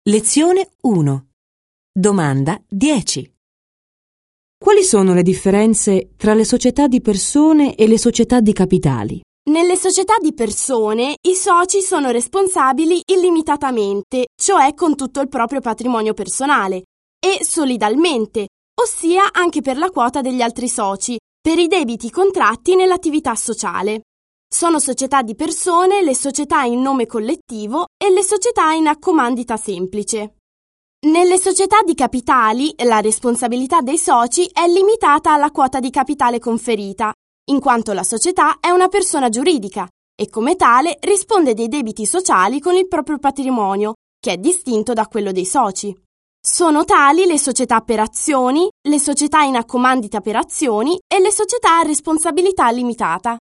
Lezione 1. Domanda 10. Quali sono le differenze tra le società di persone e le società di capitali? Nelle società di persone i soci sono responsabili illimitatamente, cioè con tutto il proprio patrimonio personale, e solidalmente, ossia anche per la quota degli altri soci, per i debiti contratti nell'attività sociale. Sono società di persone le società in nome collettivo e le società in accomandita semplice. Nelle società di capitali la responsabilità dei soci è limitata alla quota di capitale conferita, in quanto la società è una persona giuridica e come tale risponde dei debiti sociali con il proprio patrimonio, che è distinto da quello dei soci. Sono tali le società per azioni, le società in accomandita per azioni e le società a responsabilità limitata.